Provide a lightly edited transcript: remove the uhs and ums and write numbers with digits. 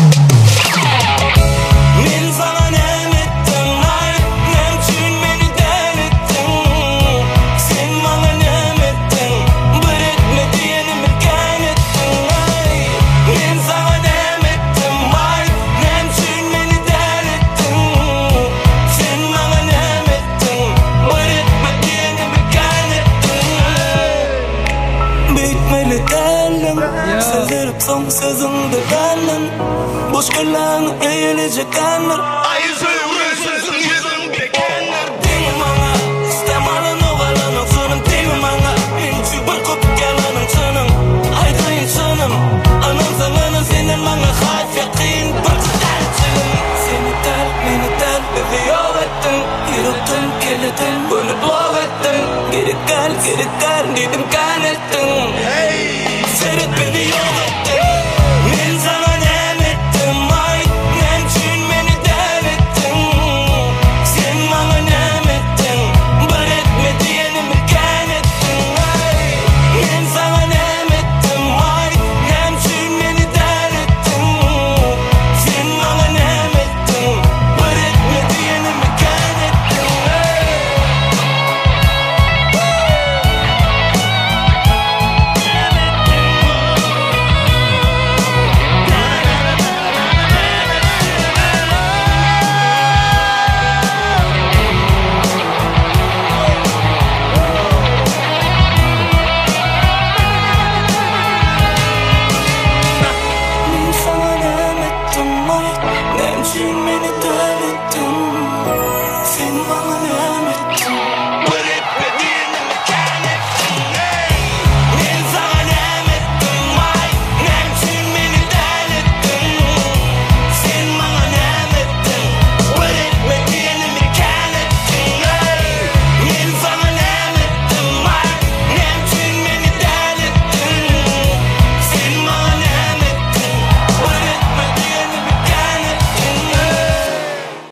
Men sana nem ettim ay, nem için beni denettin. Sen bana nem ettin, bir etme diyenimi kaynettin ay. Men sana nem ettim ay, nem için beni denettin. Sen bana nem ettin, bir etme diyenimi kaynettin ay. Bitmeli derdim, sezdirip son sözümde bendim. Boş kalan eğilecek anlar.